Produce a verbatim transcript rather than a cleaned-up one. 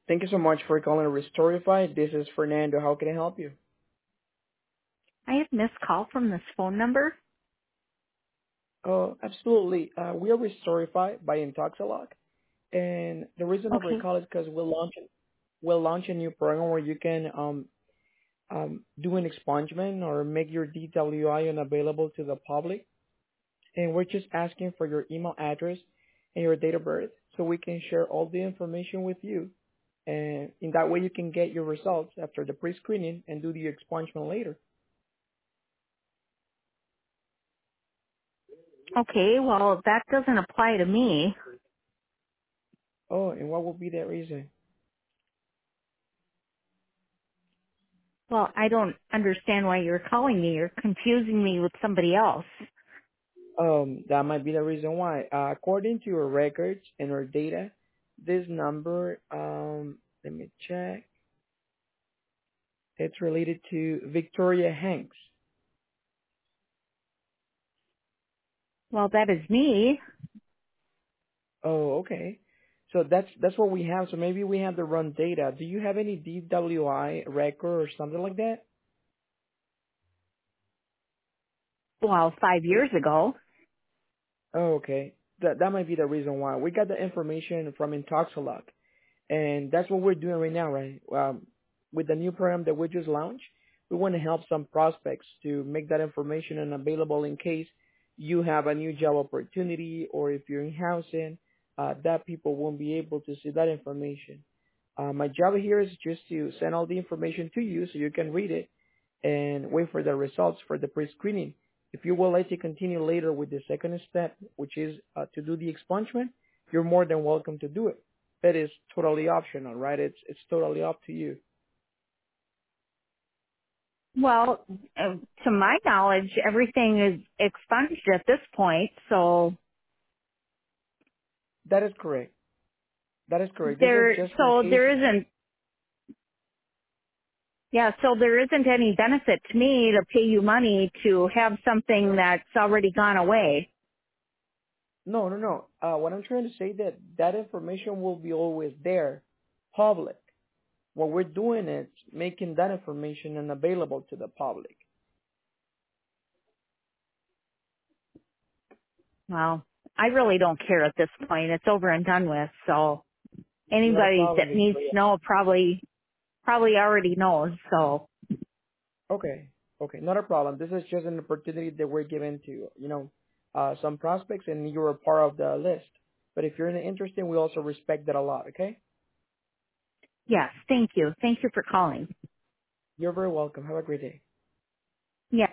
Thank you so much for calling Restorify. This is Fernando. How can I help you? I have missed call from this phone number. Oh, absolutely. Uh, we are Restorify by Intoxilog, and the reason of our Okay. call is because we'll launch we'll launch a new program where you can um, um, do an expungement or make your D W I unavailable to the public, and we're just asking for your email address and your date of birth so we can share all the information with you, and in that way you can get your results after the pre-screening and do the expungement later. Okay, well, that doesn't apply to me. Oh, and what would be that reason? Well, I don't understand why you're calling me. You're confusing me with somebody else. Um, that might be the reason why. Uh, according to your records and your data, this number, um, let me check. It's related to Victoria Hanks. Well, that is me. Oh, okay. So that's that's what we have. So maybe we have the wrong data. Do you have any D W I record or something like that? Well, five years ago. Oh, okay. That that might be the reason why. We got the information from Intoxilog, and that's what we're doing right now, right? Um, with the new program that we just launched, we want to help some prospects to make that information unavailable in case you have a new job opportunity or if you're in housing, uh, that people won't be able to see that information. Uh, my job here is just to send all the information to you so you can read it and wait for the results for the pre-screening. If you would like to continue later with the second step, which is uh, to do the expungement, you're more than welcome to do it. That is totally optional, right? It's it's totally up to you. Well, uh, to my knowledge, everything is expunged at this point, so That is correct. That is correct. This is there, just in so case. there isn't, yeah, so there isn't any benefit to me to pay you money to have something that's already gone away. No, no, no. Uh, what I'm trying to say that that information will be always there, public. What we're doing is making that information unavailable to the public. Well, I really don't care at this point. It's over and done with. So Not a anybody problem, that needs Victoria. to know probably probably already knows. So Okay. Okay. Not a problem. This is just an opportunity that we're giving to, you know, uh, some prospects and you're a part of the list. But if you're interested, we also respect that a lot. Okay. yes, thank you. Thank you for calling. You're very welcome. Have a great day.